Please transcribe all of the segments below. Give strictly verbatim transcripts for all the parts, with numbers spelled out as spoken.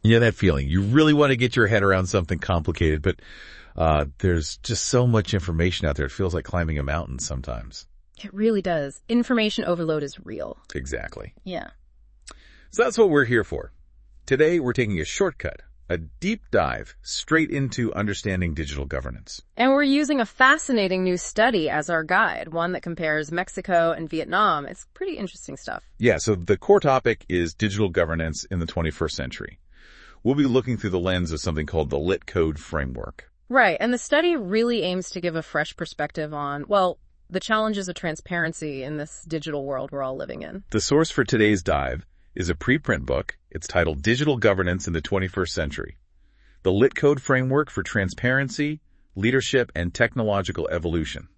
Yeah, that feeling. You really want to get your head around something complicated, but uh there's just so much information out there. It feels like climbing a mountain sometimes. It really does. Information overload is real. Exactly. Yeah. So that's what we're here for. Today, we're taking a shortcut, a deep dive straight into understanding digital governance. And we're using a fascinating new study as our guide, one that compares Mexico and Vietnam. It's pretty interesting stuff. Yeah, so the core topic is digital governance in the twenty-first century. We'll be looking through the lens of something called the LitCode framework. Right, and the study really aims to give a fresh perspective on, well, the challenges of transparency in this digital world we're all living in. The source for today's dive is a preprint book. It's titled Digital Governance in the twenty-first century. The LitCode Framework for Transparency, Leadership, and Technological Evolution.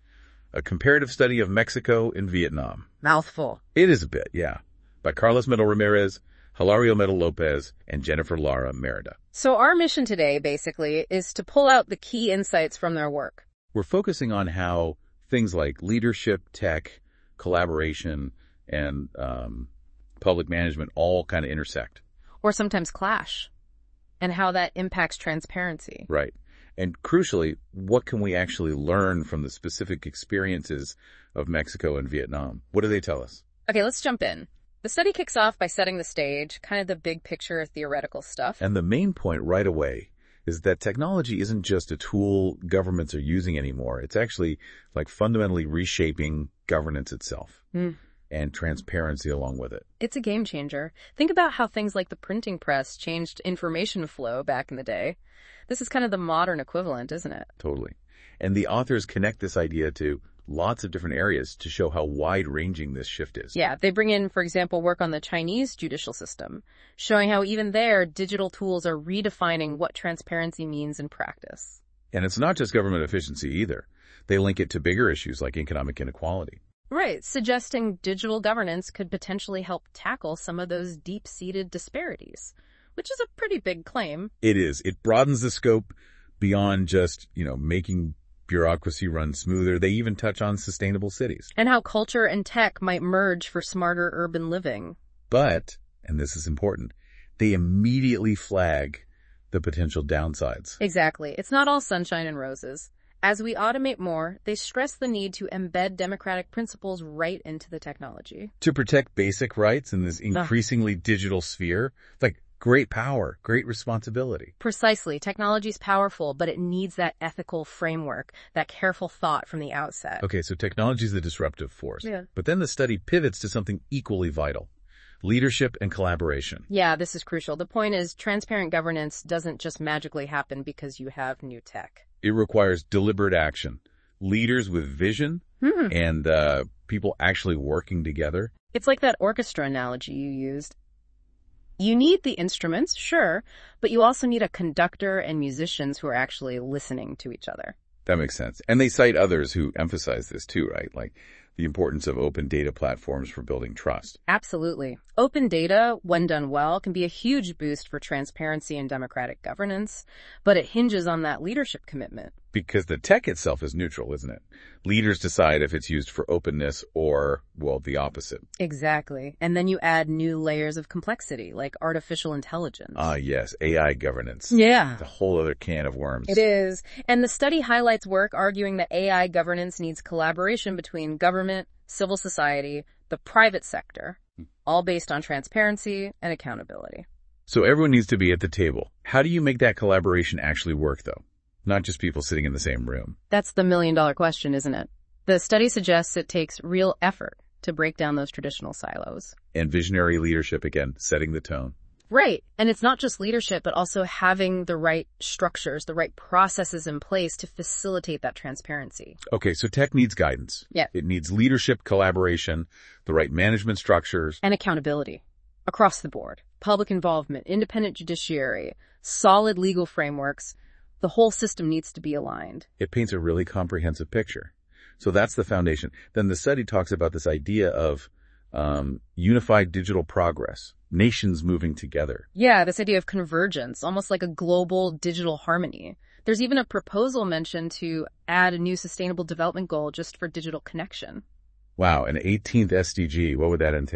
A comparative study of Mexico and Vietnam. Mouthful. It is a bit, yeah. By Carlos Medel Ramirez, Hilario Medel Lopez, and Jennifer Lara Merida. So our mission today, basically, is to pull out the key insights from their work. We're focusing on how things like leadership, tech, collaboration, and um, public management all kind of intersect. Or sometimes clash. And how that impacts transparency. Right. And crucially, what can we actually learn from the specific experiences of Mexico and Vietnam? What do they tell us? Okay, let's jump in. The study kicks off by setting the stage, kind of the big picture theoretical stuff. And the main point right away is that technology isn't just a tool governments are using anymore. It's actually like fundamentally reshaping governance itself. Mm. And transparency along with it. It's a game changer. Think about how things like the printing press changed information flow back in the day. This is kind of the modern equivalent, isn't it? Totally. And the authors connect this idea to lots of different areas to show how wide-ranging this shift is. Yeah, they bring in, for example, work on the Chinese judicial system, showing how even there, digital tools are redefining what transparency means in practice. And it's not just government efficiency either. They link it to bigger issues like economic inequality. Right, suggesting digital governance could potentially help tackle some of those deep-seated disparities, which is a pretty big claim. It is. It broadens the scope beyond just, you know, making bureaucracy run smoother. They even touch on sustainable cities. And how culture and tech might merge for smarter urban living. But, and this is important, they immediately flag the potential downsides. Exactly. It's not all sunshine and roses. As we automate more, they stress the need to embed democratic principles right into the technology. To protect basic rights in this increasingly uh. digital sphere, like great power, great responsibility. Precisely. Technology's powerful, but it needs that ethical framework, that careful thought from the outset. Okay, so technology is the disruptive force. Yeah. But then the study pivots to something equally vital. Leadership and collaboration. Yeah, this is crucial. The point is, transparent governance doesn't just magically happen because you have new tech. It requires deliberate action, leaders with vision, hmm. and uh, people actually working together. It's like that orchestra analogy you used. You need the instruments, sure, but you also need a conductor and musicians who are actually listening to each other. That makes sense. And they cite others who emphasize this too, right? Like the importance of open data platforms for building trust. Absolutely. Open data, when done well, can be a huge boost for transparency and democratic governance, but it hinges on that leadership commitment. Because the tech itself is neutral, isn't it? Leaders decide if it's used for openness or, well, the opposite. Exactly. And then you add new layers of complexity, like artificial intelligence. Ah, yes, A I governance. Yeah. It's a whole other can of worms. It is. And the study highlights work arguing that A I governance needs collaboration between government, civil society, the private sector, all based on transparency and accountability. So everyone needs to be at the table. How do you make that collaboration actually work, though? Not just people sitting in the same room. That's the million-dollar question, isn't it? The study suggests it takes real effort to break down those traditional silos. And visionary leadership, again, setting the tone. Right. And it's not just leadership, but also having the right structures, the right processes in place to facilitate that transparency. Okay, so tech needs guidance. Yeah. It needs leadership, collaboration, the right management structures. And accountability. Across the board. Public involvement, independent judiciary, solid legal frameworks. The whole system needs to be aligned. It paints a really comprehensive picture. So that's the foundation. Then the study talks about this idea of um, unified digital progress, nations moving together. Yeah, this idea of convergence, almost like a global digital harmony. There's even a proposal mentioned to add a new sustainable development goal just for digital connection. Wow, an eighteenth S D G. What would that entail?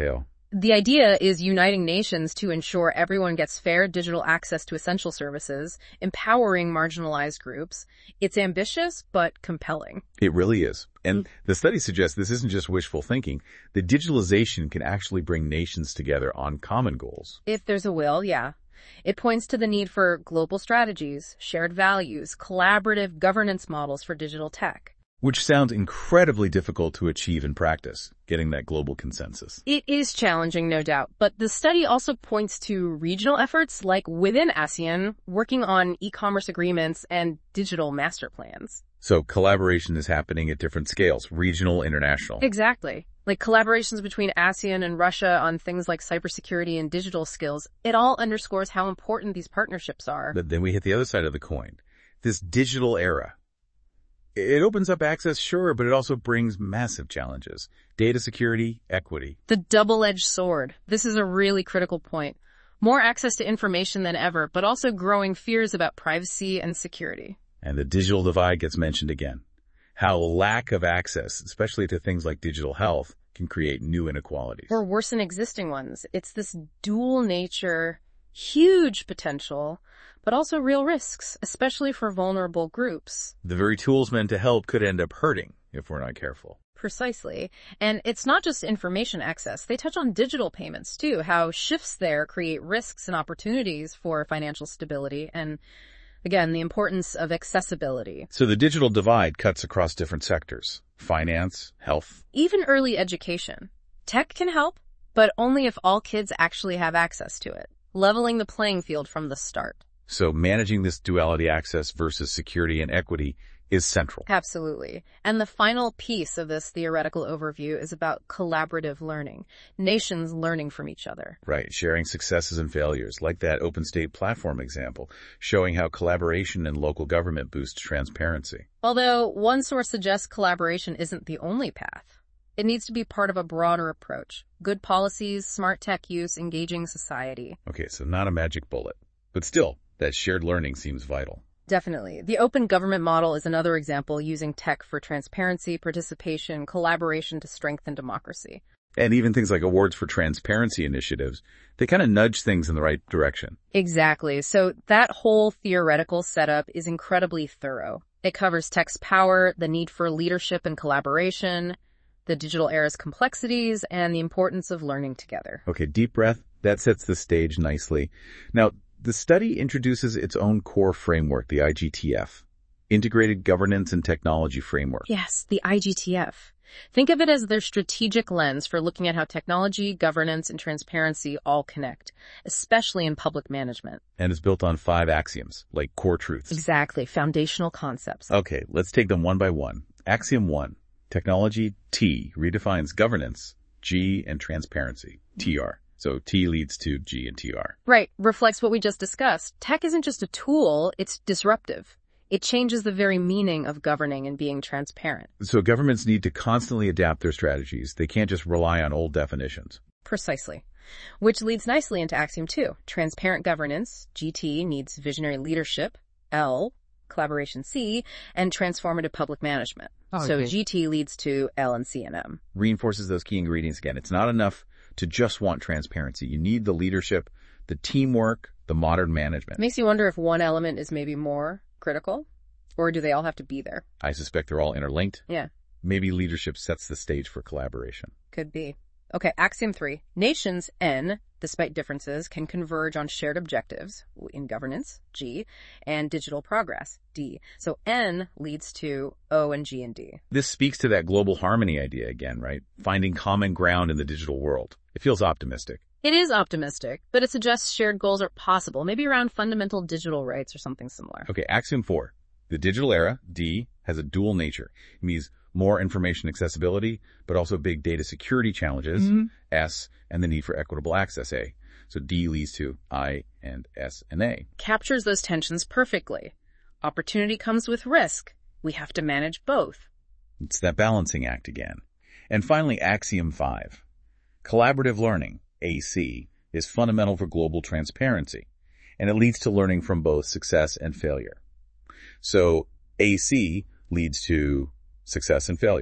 The idea is uniting nations to ensure everyone gets fair digital access to essential services, empowering marginalized groups. It's ambitious, but compelling. It really is. And the study suggests this isn't just wishful thinking. The digitalization can actually bring nations together on common goals. If there's a will, yeah. It points to the need for global strategies, shared values, collaborative governance models for digital tech. Which sounds incredibly difficult to achieve in practice, getting that global consensus. It is challenging, no doubt, but the study also points to regional efforts like within ASEAN, working on e-commerce agreements and digital master plans. So collaboration is happening at different scales, regional, international. Exactly. Like collaborations between ASEAN and Russia on things like cybersecurity and digital skills. It all underscores how important these partnerships are. But then we hit the other side of the coin. This digital era. It opens up access, sure, but it also brings massive challenges. Data security, equity. The double-edged sword. This is a really critical point. More access to information than ever, but also growing fears about privacy and security. And the digital divide gets mentioned again. How lack of access, especially to things like digital health, can create new inequalities. Or worsen existing ones. It's this dual nature, huge potential, but also real risks, especially for vulnerable groups. The very tools meant to help could end up hurting if we're not careful. Precisely. And it's not just information access. They touch on digital payments, too, how shifts there create risks and opportunities for financial stability, and again, the importance of accessibility. So the digital divide cuts across different sectors. Finance, health. Even early education. Tech can help, but only if all kids actually have access to it, leveling the playing field from the start. So managing this duality access versus security and equity is central. Absolutely. And the final piece of this theoretical overview is about collaborative learning, nations learning from each other. Right, sharing successes and failures, like that Open State Platform example, showing how collaboration and local government boosts transparency. Although one source suggests collaboration isn't the only path. It needs to be part of a broader approach. Good policies, smart tech use, engaging society. Okay, so not a magic bullet. But still, that shared learning seems vital. Definitely. The open government model is another example using tech for transparency, participation, collaboration to strengthen democracy. And even things like awards for transparency initiatives, they kind of nudge things in the right direction. Exactly. So that whole theoretical setup is incredibly thorough. It covers tech's power, the need for leadership and collaboration, the digital era's complexities, and the importance of learning together. Okay, deep breath. That sets the stage nicely. Now, the study introduces its own core framework, the I G T F, Integrated Governance and Technology Framework. Yes, the I G T F. Think of it as their strategic lens for looking at how technology, governance, and transparency all connect, especially in public management. And it's built on five axioms, like core truths. Exactly, foundational concepts. Okay, let's take them one by one. Axiom one, technology, T, redefines governance, G, and transparency, T R. So T leads to G and T R. Right. Reflects what we just discussed. Tech isn't just a tool, it's disruptive. It changes the very meaning of governing and being transparent. So governments need to constantly adapt their strategies. They can't just rely on old definitions. Precisely. Which leads nicely into Axiom two. Transparent governance, G T, needs visionary leadership, L, collaboration C, and transformative public management. Oh, so okay. G T leads to L and C and M. Reinforces those key ingredients again. It's not enough to just want transparency. You need the leadership, the teamwork, the modern management. Makes you wonder if one element is maybe more critical, or do they all have to be there? I suspect they're all interlinked. Yeah. Maybe leadership sets the stage for collaboration. Could be. Okay, Axiom three. Nations, N, despite differences, can converge on shared objectives in governance, G, and digital progress, D. So N leads to O and G and D. This speaks to that global harmony idea again, right? Finding common ground in the digital world. It feels optimistic. It is optimistic, but it suggests shared goals are possible, maybe around fundamental digital rights or something similar. Okay, Axiom four. The digital era, D, has a dual nature. It means more information accessibility, but also big data security challenges, mm-hmm. S, and the need for equitable access, A. So D leads to I and S and A. Captures those tensions perfectly. Opportunity comes with risk. We have to manage both. It's that balancing act again. And finally, Axiom five. Collaborative learning, A C, is fundamental for global transparency, and it leads to learning from both success and failure. So A C leads to success and failure.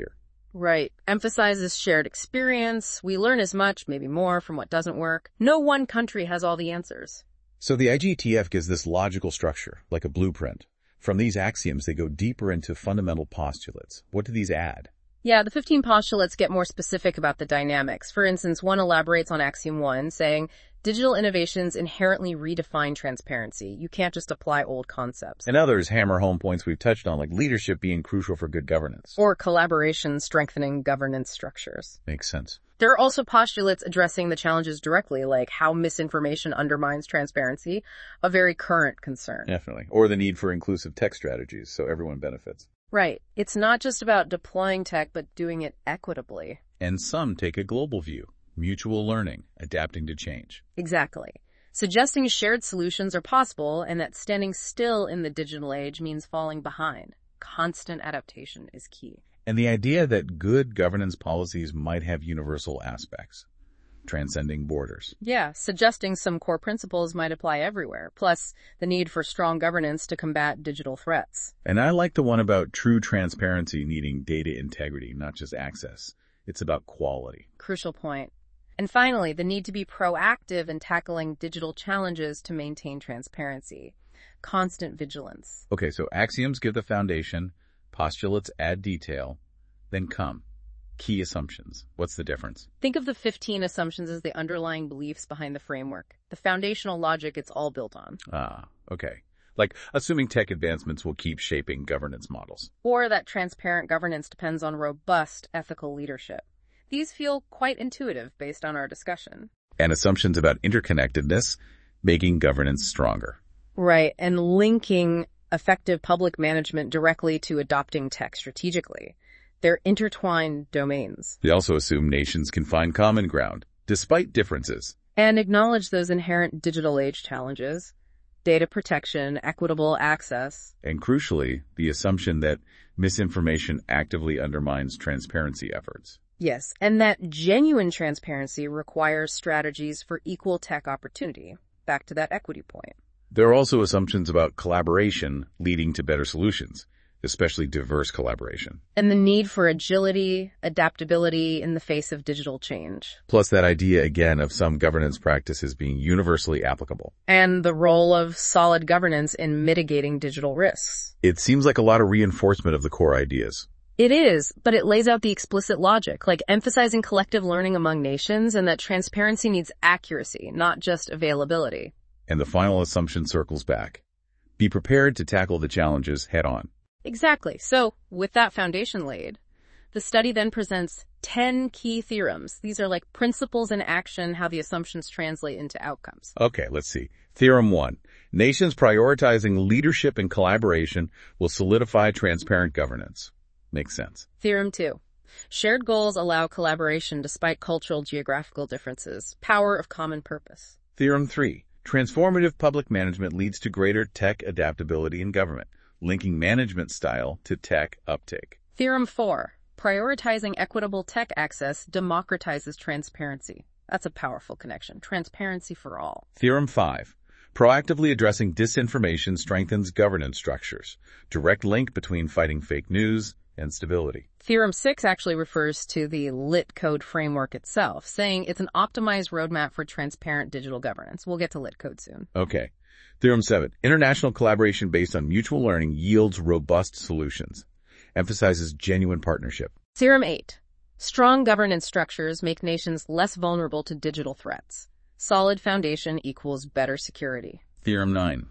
Right. Emphasizes shared experience. We learn as much, maybe more, from what doesn't work. No one country has all the answers. So the I G T F gives this logical structure, like a blueprint. From these axioms, they go deeper into fundamental postulates. What do these add? Yeah, the fifteen postulates get more specific about the dynamics. For instance, one elaborates on axiom one, saying, digital innovations inherently redefine transparency. You can't just apply old concepts. And others hammer home points we've touched on, like leadership being crucial for good governance. Or collaboration strengthening governance structures. Makes sense. There are also postulates addressing the challenges directly, like how misinformation undermines transparency, a very current concern. Definitely. Or the need for inclusive tech strategies, so everyone benefits. Right. It's not just about deploying tech, but doing it equitably. And some take a global view. Mutual learning, adapting to change. Exactly. Suggesting shared solutions are possible and that standing still in the digital age means falling behind. Constant adaptation is key. And the idea that good governance policies might have universal aspects, transcending borders. Yeah, suggesting some core principles might apply everywhere, plus the need for strong governance to combat digital threats. And I like the one about true transparency needing data integrity, not just access. It's about quality. Crucial point. And finally, the need to be proactive in tackling digital challenges to maintain transparency. Constant vigilance. Okay, so axioms give the foundation, postulates add detail, then come key assumptions. What's the difference? Think of the fifteen assumptions as the underlying beliefs behind the framework, the foundational logic it's all built on. Ah, okay. Like assuming tech advancements will keep shaping governance models. Or that transparent governance depends on robust ethical leadership. These feel quite intuitive based on our discussion. And assumptions about interconnectedness, making governance stronger. Right, and linking effective public management directly to adopting tech strategically. They're intertwined domains. They also assume nations can find common ground, despite differences. And acknowledge those inherent digital age challenges. Data protection, equitable access. And crucially, the assumption that misinformation actively undermines transparency efforts. Yes, and that genuine transparency requires strategies for equal tech opportunity. Back to that equity point. There are also assumptions about collaboration leading to better solutions, especially diverse collaboration. And the need for agility, adaptability in the face of digital change. Plus that idea again of some governance practices being universally applicable. And the role of solid governance in mitigating digital risks. It seems like a lot of reinforcement of the core ideas. It is, but it lays out the explicit logic, like emphasizing collective learning among nations and that transparency needs accuracy, not just availability. And the final assumption circles back. Be prepared to tackle the challenges head on. Exactly. So, with that foundation laid, the study then presents ten key theorems. These are like principles in action, how the assumptions translate into outcomes. Okay, let's see. Theorem one. Nations prioritizing leadership and collaboration will solidify transparent governance. Makes sense. Theorem two. Shared goals allow collaboration despite cultural geographical differences. Power of common purpose. Theorem three. Transformative public management leads to greater tech adaptability in government, linking management style to tech uptake. Theorem four. Prioritizing equitable tech access democratizes transparency. That's a powerful connection. Transparency for all. Theorem five. Proactively addressing disinformation strengthens governance structures. Direct link between fighting fake news and stability. Theorem six actually refers to the Lit Code framework itself, saying it's an optimized roadmap for transparent digital governance. We'll get to Lit Code soon. Okay. Theorem seven. International collaboration based on mutual learning yields robust solutions. Emphasizes genuine partnership. Theorem eight. Strong governance structures make nations less vulnerable to digital threats. Solid foundation equals better security. Theorem nine.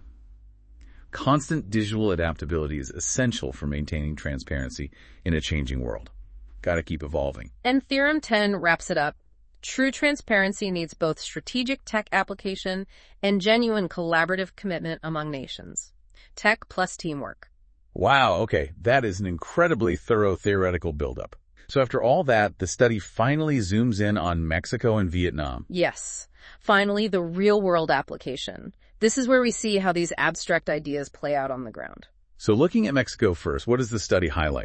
Constant digital adaptability is essential for maintaining transparency in a changing world. Gotta keep evolving. And Theorem ten wraps it up. True transparency needs both strategic tech application and genuine collaborative commitment among nations. Tech plus teamwork. Wow, okay. That is an incredibly thorough theoretical buildup. So after all that, the study finally zooms in on Mexico and Vietnam. Yes. Finally, the real-world application. This is where we see how these abstract ideas play out on the ground. So looking at Mexico first, what does the study highlight?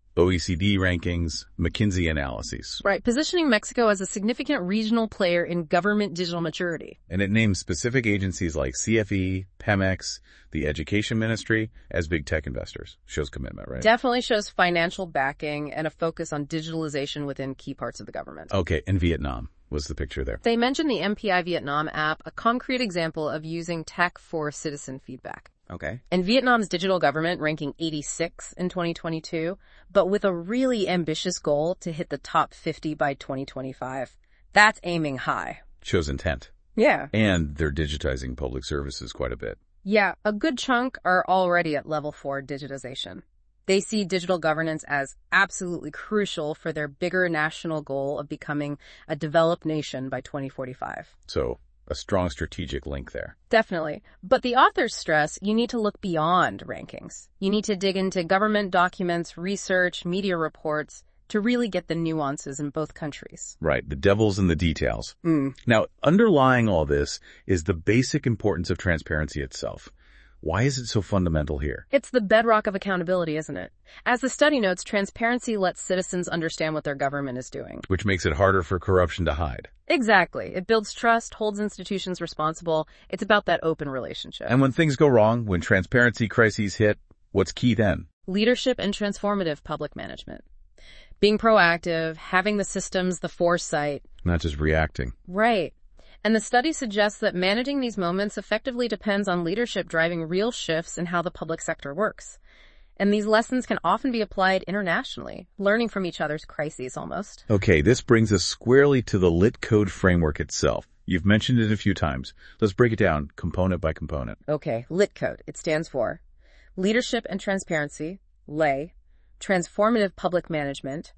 O E C D rankings, McKinsey analyses. Right, positioning Mexico as a significant regional player in government digital maturity. And it names specific agencies like C F E, Pemex, the Education Ministry as big tech investors. Shows commitment, right? Definitely shows financial backing and a focus on digitalization within key parts of the government. Okay, and Vietnam was the picture there. They mentioned the M P I Vietnam app, a concrete example of using tech for citizen feedback. Okay. And Vietnam's digital government ranking eighty-six in twenty twenty-two, but with a really ambitious goal to hit the top fifty by twenty twenty-five. That's aiming high. Shows intent. Yeah. And they're digitizing public services quite a bit. Yeah, a good chunk are already at level four digitization. They see digital governance as absolutely crucial for their bigger national goal of becoming a developed nation by twenty forty-five. So, a strong strategic link there. Definitely. But the authors stress you need to look beyond rankings. You need to dig into government documents, research, media reports to really get the nuances in both countries. Right. The devil's in the details. Mm. Now, underlying all this is the basic importance of transparency itself. Why is it so fundamental here? It's the bedrock of accountability, isn't it? As the study notes, transparency lets citizens understand what their government is doing. Which makes it harder for corruption to hide. Exactly. It builds trust, holds institutions responsible. It's about that open relationship. And when things go wrong, when transparency crises hit, what's key then? Leadership and transformative public management. Being proactive, having the systems, the foresight. Not just reacting. Right. And the study suggests that managing these moments effectively depends on leadership driving real shifts in how the public sector works. And these lessons can often be applied internationally, learning from each other's crises almost. Okay, this brings us squarely to the Lit Code framework itself. You've mentioned it a few times. Let's break it down component by component. Okay, Lit Code. It stands for Leadership and Transparency, L A, Transformative Public Management,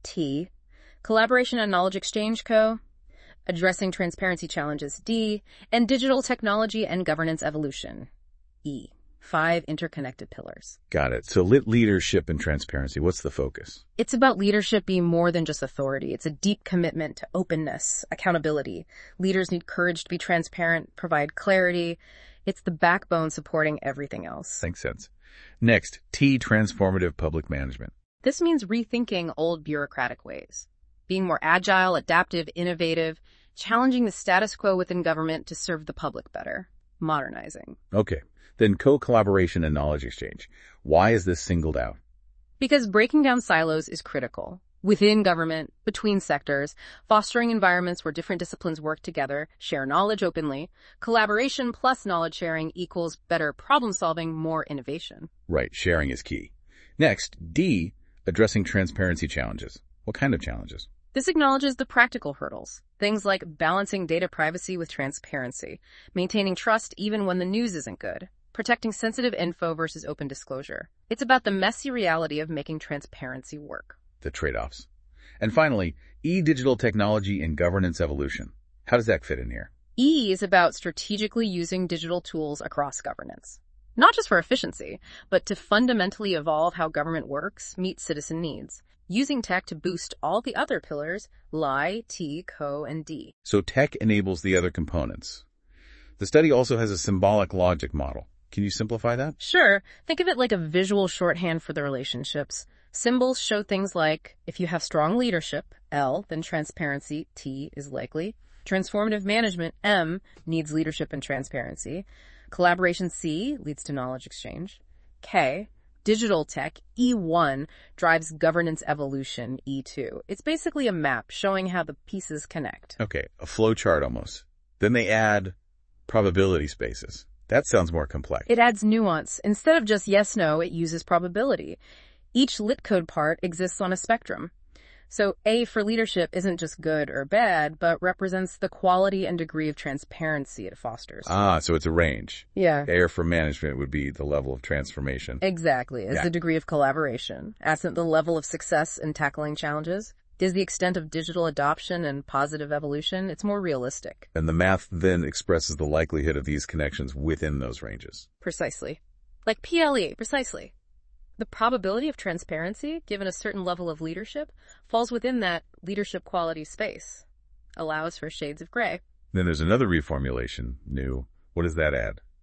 T, Collaboration and Knowledge Exchange, Co, Addressing Transparency Challenges, D, and Digital Technology and Governance Evolution, E. Five interconnected pillars. Got it. So lit leadership and transparency, what's the focus? It's about leadership being more than just authority. It's a deep commitment to openness, accountability. Leaders need courage to be transparent, provide clarity. It's the backbone supporting everything else. Makes sense. Next, T, transformative public management. This means rethinking old bureaucratic ways. Being more agile, adaptive, innovative, challenging the status quo within government to serve the public better. Modernizing. Okay. Then co-collaboration and knowledge exchange. Why is this singled out? Because breaking down silos is critical. Within government, between sectors, fostering environments where different disciplines work together, share knowledge openly. Collaboration plus knowledge sharing equals better problem solving, more innovation. Right. Sharing is key. Next, D, addressing transparency challenges. What kind of challenges? This acknowledges the practical hurdles, things like balancing data privacy with transparency, maintaining trust even when the news isn't good, protecting sensitive info versus open disclosure. It's about the messy reality of making transparency work. The trade-offs. And finally, E, digital technology and governance evolution. How does that fit in here? E is about strategically using digital tools across governance. Not just for efficiency, but to fundamentally evolve how government works, meet citizen needs. Using tech to boost all the other pillars, L I, T, Co, and D. So tech enables the other components. The study also has a symbolic logic model. Can you simplify that? Sure. Think of it like a visual shorthand for the relationships. Symbols show things like, if you have strong leadership, L, then transparency, T, is likely. Transformative management, M, needs leadership and transparency. Collaboration, C, leads to knowledge exchange. K, digital tech, E one, drives governance evolution, E two. It's basically a map showing how the pieces connect. Okay, a flow chart almost. Then they add probability spaces. That sounds more complex. It adds nuance. Instead of just yes-no, it uses probability. Each lit code part exists on a spectrum. So A for leadership isn't just good or bad, but represents the quality and degree of transparency it fosters. Ah, so it's a range. Yeah. A for management would be the level of transformation. Exactly. Is Yeah. the degree of collaboration. Ascent the level of success in tackling challenges. Is the extent of digital adoption and positive evolution. It's more realistic. And the math then expresses the likelihood of these connections within those ranges. Precisely. Like P L E, precisely. The probability of transparency, given a certain level of leadership, falls within that leadership quality space. Allows for shades of gray. Then there's another reformulation, new. What does that add?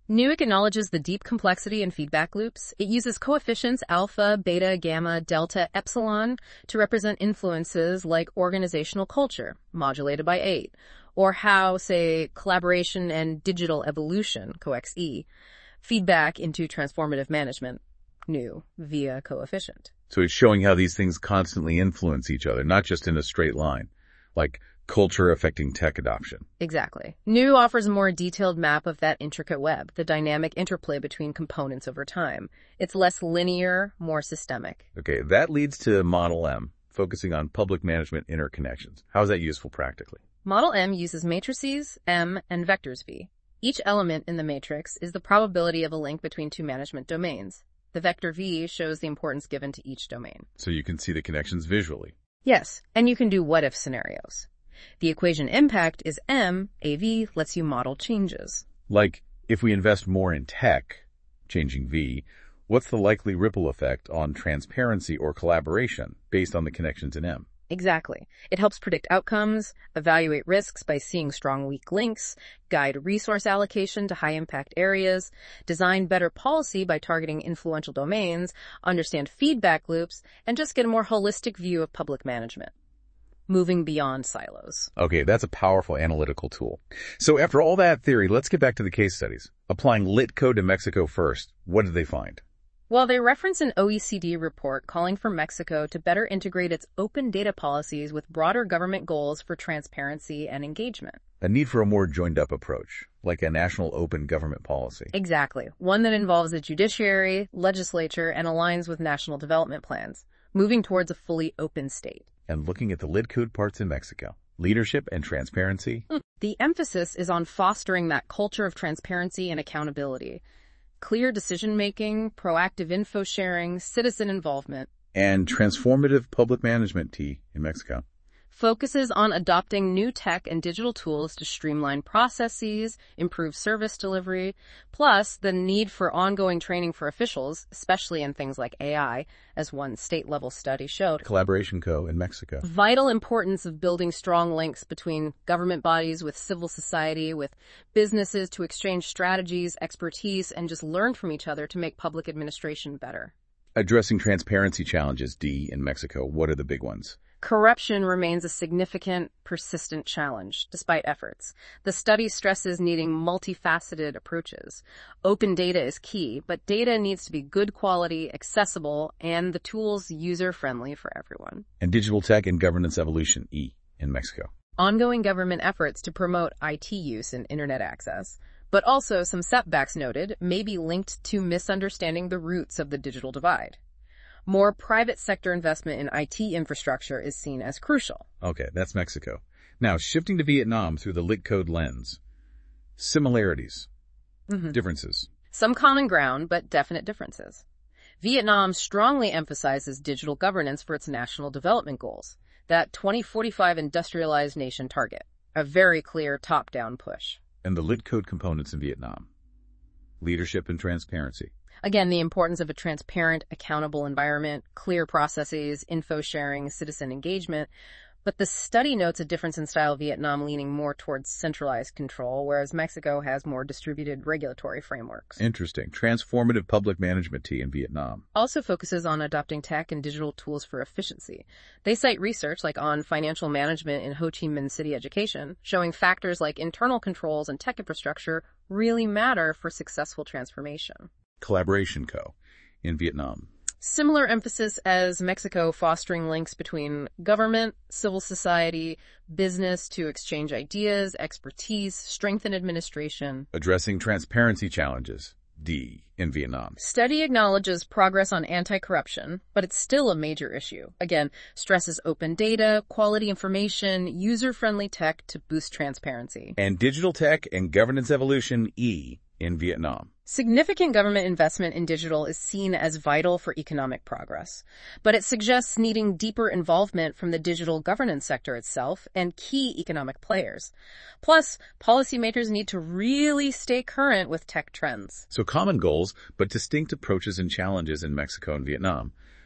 New acknowledges the deep complexity in feedback loops. It uses coefficients alpha, beta, gamma, delta, epsilon to represent influences like organizational culture, modulated by eight, or how, say, collaboration and digital evolution, coex E, feedback into transformative management, new, via coefficient. So it's showing how these things constantly influence each other, not just in a straight line, like culture affecting tech adoption. Exactly. New offers a more detailed map of that intricate web, the dynamic interplay between components over time. It's less linear, more systemic. Okay, that leads to Model M, focusing on public management interconnections. How is that useful practically? Model M uses matrices, M, and vectors V. Each element in the matrix is the probability of a link between two management domains. The vector V shows the importance given to each domain. So you can see the connections visually. Yes, and you can do what-if scenarios. The equation impact is M, A V lets you model changes. Like, if we invest more in tech, changing V, what's the likely ripple effect on transparency or collaboration based on the connections in M? Exactly. It helps predict outcomes, evaluate risks by seeing strong weak links, guide resource allocation to high-impact areas, design better policy by targeting influential domains, understand feedback loops, and just get a more holistic view of public management. Moving beyond silos. Okay, that's a powerful analytical tool. So after all that theory, let's get back to the case studies. Applying LitCode to Mexico first, what did they find? Well, they reference an O E C D report calling for Mexico to better integrate its open data policies with broader government goals for transparency and engagement. A need for a more joined-up approach, like a national open government policy. Exactly. One that involves the judiciary, legislature, and aligns with national development plans, moving towards a fully open state. And looking at the LitCode parts in Mexico, leadership and transparency. The emphasis is on fostering that culture of transparency and accountability. Clear decision-making, proactive info sharing, citizen involvement. And transformative public management T in Mexico. Focuses on adopting new tech and digital tools to streamline processes, improve service delivery, plus the need for ongoing training for officials, especially in things like A I, as one state-level study showed. Collaboration Co. in Mexico. Vital importance of building strong links between government bodies with civil society, with businesses to exchange strategies, expertise, and just learn from each other to make public administration better. Addressing transparency challenges D in Mexico. What are the big ones? Corruption remains a significant, persistent challenge, despite efforts. The study stresses needing multifaceted approaches. Open data is key, but data needs to be good quality, accessible, and the tools user-friendly for everyone. And digital tech and governance evolution, E, in Mexico. Ongoing government efforts to promote I T use and internet access, but also some setbacks noted may be linked to misunderstanding the roots of the digital divide. More private sector investment in I T infrastructure is seen as crucial. Okay, that's Mexico. Now, shifting to Vietnam through the LitCode lens. Similarities. Mm-hmm. Differences. Some common ground, but definite differences. Vietnam strongly emphasizes digital governance for its national development goals, that twenty forty-five industrialized nation target, a very clear top-down push. And the LitCode components in Vietnam. Leadership and transparency. Again, the importance of a transparent, accountable environment, clear processes, info sharing, citizen engagement. But the study notes a difference in style, Vietnam leaning more towards centralized control, whereas Mexico has more distributed regulatory frameworks. Interesting. Transformative public management T in Vietnam. Also focuses on adopting tech and digital tools for efficiency. They cite research like on financial management in Ho Chi Minh City education, showing factors like internal controls and tech infrastructure really matter for successful transformation. Collaboration Co. in Vietnam. Similar emphasis as Mexico, fostering links between government, civil society, business to exchange ideas, expertise, strengthen administration. Addressing transparency challenges. D in Vietnam. Study acknowledges progress on anti-corruption, but it's still a major issue. Again, stresses open data, quality information, user-friendly tech to boost transparency. And digital tech and governance evolution E in Vietnam. Significant government investment in digital is seen as vital for economic progress, but it suggests needing deeper involvement from the digital governance sector itself and key economic players. Plus, policymakers need to really stay current with tech trends. So common goals, but distinct approaches and challenges in Mexico and Vietnam.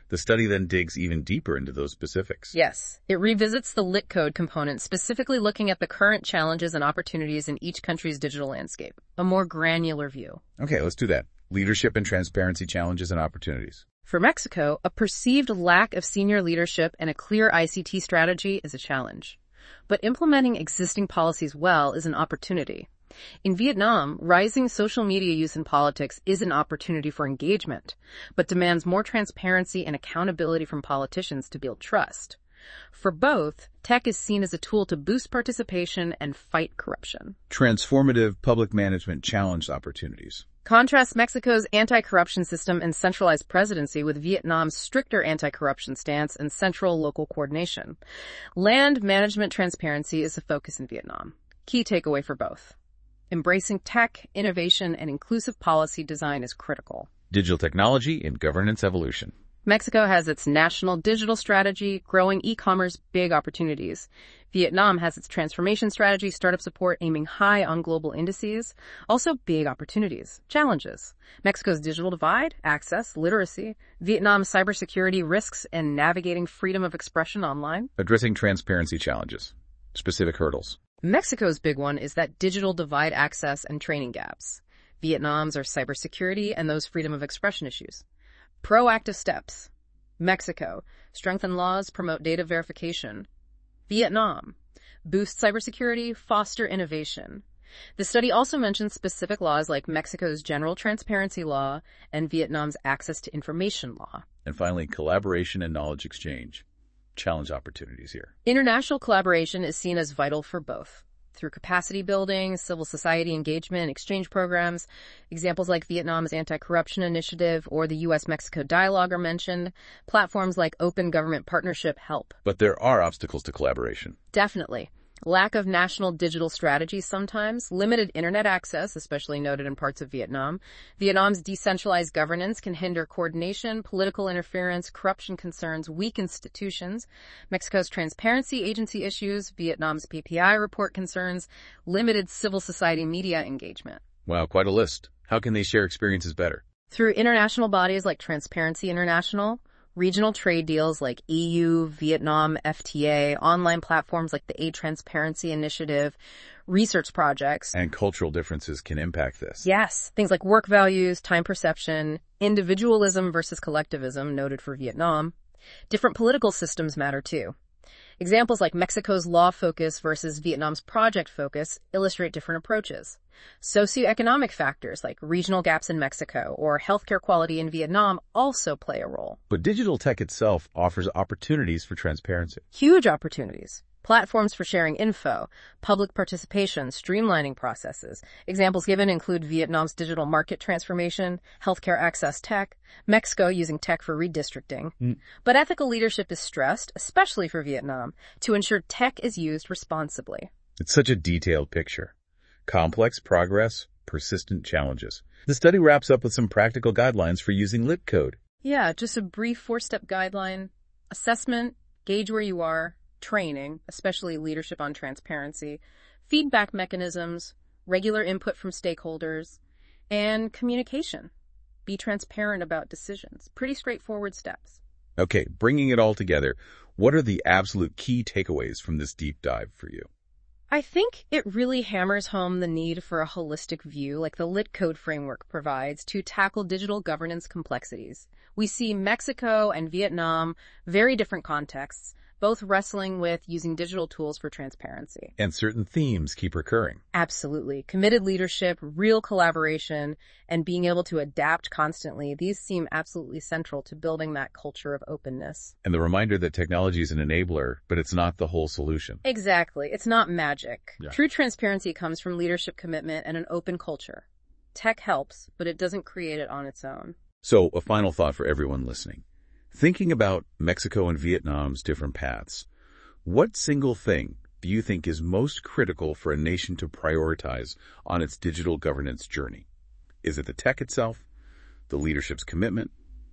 The study then digs even deeper into those specifics. Yes. It revisits the Lit Code component, specifically looking at the current challenges and opportunities in each country's digital landscape. A more granular view. Okay, let's do that. Leadership and transparency challenges and opportunities. For Mexico, a perceived lack of senior leadership and a clear I C T strategy is a challenge. But implementing existing policies well is an opportunity. In Vietnam, rising social media use in politics is an opportunity for engagement, but demands more transparency and accountability from politicians to build trust. For both, tech is seen as a tool to boost participation and fight corruption. Transformative public management challenge opportunities. Contrast Mexico's anti-corruption system and centralized presidency with Vietnam's stricter anti-corruption stance and central local coordination. Land management transparency is a focus in Vietnam. Key takeaway for both. Embracing tech, innovation, and inclusive policy design is critical. Digital technology in governance evolution. Mexico has its national digital strategy, growing e-commerce, big opportunities. Vietnam has its transformation strategy, startup support aiming high on global indices. Also big opportunities, challenges. Mexico's digital divide, access, literacy. Vietnam's cybersecurity risks and navigating freedom of expression online. Addressing transparency challenges. Specific hurdles. Mexico's big one is that digital divide access and training gaps. Vietnam's are cybersecurity and those freedom of expression issues. Proactive steps. Mexico. Strengthen laws, promote data verification. Vietnam. Boost cybersecurity, foster innovation. The study also mentions specific laws like Mexico's General Transparency Law and Vietnam's Access to Information Law. And finally, collaboration and knowledge exchange. Challenge opportunities here. International collaboration is seen as vital for both. Through capacity building, civil society engagement, exchange programs. Examples like Vietnam's anti-corruption initiative or the U S Mexico dialogue are mentioned. Platforms like Open Government Partnership help. But there are obstacles to collaboration. Definitely. Lack of national digital strategy sometimes, limited internet access, especially noted in parts of Vietnam. Vietnam's decentralized governance can hinder coordination, political interference, corruption concerns, weak institutions. Mexico's transparency agency issues, Vietnam's P P I report concerns, limited civil society media engagement. Wow, quite a list. How can they share experiences better? Through international bodies like Transparency International, regional trade deals like E U, Vietnam, F T A, online platforms like the Aid Transparency Initiative, research projects. And cultural differences can impact this. Yes. Things like work values, time perception, individualism versus collectivism, noted for Vietnam. Different political systems matter too. Examples like Mexico's law focus versus Vietnam's project focus illustrate different approaches. Socioeconomic factors like regional gaps in Mexico or healthcare quality in Vietnam also play a role. But digital tech itself offers opportunities for transparency. Huge opportunities. Platforms for sharing info, public participation, streamlining processes. Examples given include Vietnam's digital market transformation, healthcare access tech, Mexico using tech for redistricting. Mm. But ethical leadership is stressed, especially for Vietnam, to ensure tech is used responsibly. It's such a detailed picture. Complex progress, persistent challenges. The study wraps up with some practical guidelines for using Lit Code. Yeah, just a brief four-step guideline. Assessment, gauge where you are. Training, especially leadership on transparency, feedback mechanisms, regular input from stakeholders, and communication. Be transparent about decisions. Pretty straightforward steps. Okay, bringing it all together, what are the absolute key takeaways from this deep dive for you? I think it really hammers home the need for a holistic view like the Lit Code framework provides to tackle digital governance complexities. We see Mexico and Vietnam, very different contexts, both wrestling with using digital tools for transparency. And certain themes keep recurring. Absolutely. Committed leadership, real collaboration, and being able to adapt constantly. These seem absolutely central to building that culture of openness. And the reminder that technology is an enabler, but it's not the whole solution. Exactly. It's not magic. Yeah. True transparency comes from leadership commitment and an open culture. Tech helps, but it doesn't create it on its own. So, a final thought for everyone listening. Thinking about Mexico and Vietnam's different paths, what single thing do you think is most critical for a nation to prioritize on its digital governance journey? Is it the tech itself, the leadership's commitment,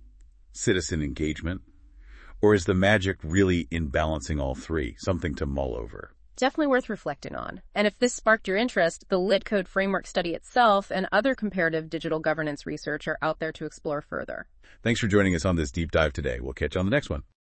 citizen engagement, or is the magic really in balancing all three, something to mull over? definitely worth reflecting on. And if this sparked your interest, the LitCode framework study itself and other comparative digital governance research are out there to explore further. Thanks for joining us on this deep dive today. We'll catch you on the next one.